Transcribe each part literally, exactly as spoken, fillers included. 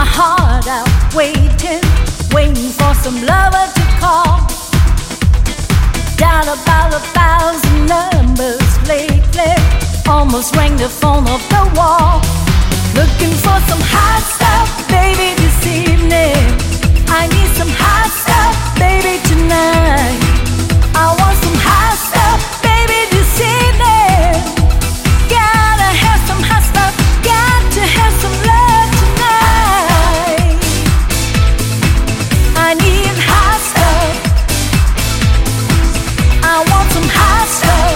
heart out, waiting, waiting for some lover to call. Down about a thousand numbers lately, almost rang the phone off the wall. Looking for some hot stuff, baby, this evening. I need some hot stuff, baby, tonight. I want some hot stuff, baby, this evening. Gotta have some hot stuff, got to have some love tonight. I need hot stuff, I want some hot stuff,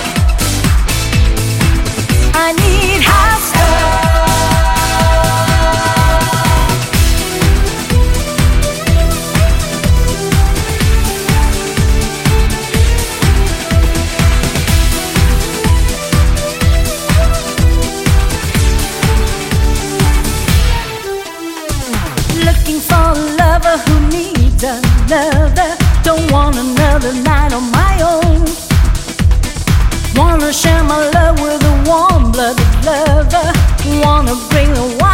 I need hot stuff. Looking for a lover who needs another. Don't want another night on my own. Wanna share my love with a warm-blooded lover. Wanna bring the